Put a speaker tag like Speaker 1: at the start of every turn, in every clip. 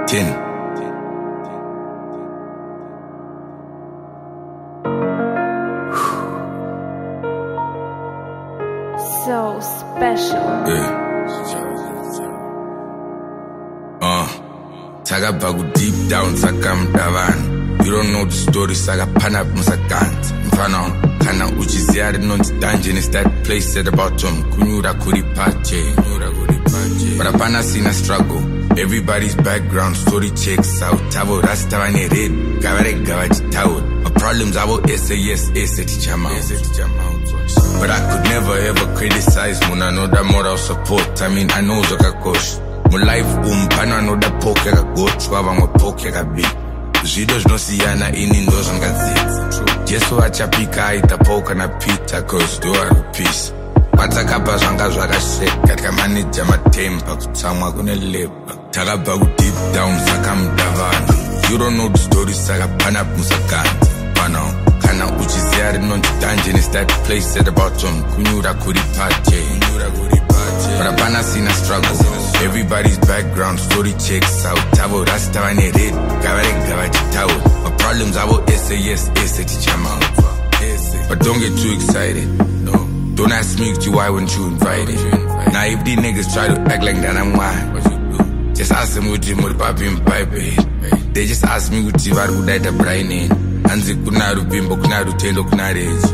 Speaker 1: 10.
Speaker 2: So special.
Speaker 1: Yeah. Tagabagu deep down sakamdavan. You don't know the story saga panap musakant. Mfano kana uchiziari nonti dungeon is that place at the bottom. Kunyura kuripache. But apana sina struggle. Everybody's background story checks out. Tavo rasta vane red. Gavare gavaji towel. My problems I will yes tichama. But I could never ever criticize Muna no da moral support. I mean I know zokakosh. My life pano no da poke ga goch waba mo poke ga bi. Zido znosiyana ini ndozo ngazitsi. Jesu achapika ita poka na pita cause do I peace. Matsakapa zvanga zvakasheka tikamanija matempa kutsamwa kune leba. Takabva ku deep down sakamdavana. You don't know the story saka pana musakanta. Pano kana uchiziya rinonzi dungeon is that place at the bottom. Kunyura kuripache. But apana sina struggle. Everybody's background story checks out. Tavo rasta vane red. Gavare gavaji towel. My problems I will yes tichama. But don't get too excited. No. Don't ask me why weren't you invited. Now if these niggas try to act like that I'm why. Just ask them what you papi and pipe. They just ask me what you would that brain in. Anzi kunaru bimbo kunaru tendo kunareji.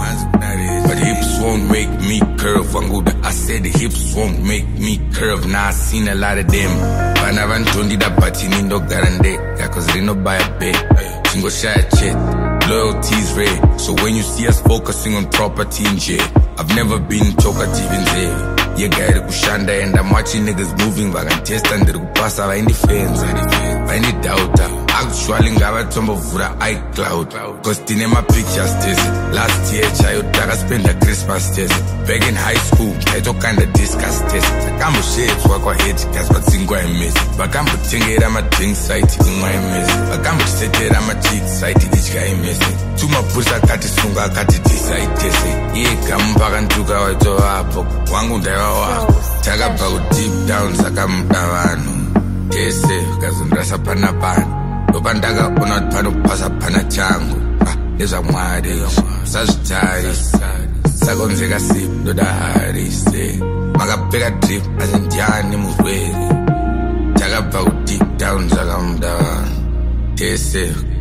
Speaker 1: But hips won't make me curve. I said the hips won't make me curve. Now I seen a lot of them. Panavan tondi da patini ndo garandeka. Cause they no buy a bed. Singo shy shit. Loyalty's rare. So when you see us focusing on property and shit, I've never been talkative in there. Yeah, guy kushanda and I'm watching niggas moving. Vakantest and they kupasa vaindi fans. Vaindi doubter. Actually ngava tombo vura iCloud. Cause tine my pictures test. Last year chayo taka spend a Christmas test. Back in high school, taito kinda discuss test. Sakambo shit wakwa head gas but singwa emiss. Bakambo tengera ma drink site ingwa emiss. Bakambo setera ma cheat site ichka emiss. Tuma pusa kati sunga kati decide test. Ye kambaka ntuka waito hapo. Wangu ndaiwa wako. Takabva ku deep down sakamdavano. Tese kazundrasa pana pana. Lopandaka unot pano pasa pana changu. Eza mwari sazitari. Sakonzeka sip doda harise. Makapeka drip azinjani muzweli. Takabva ku deep down sakamdavano. Tese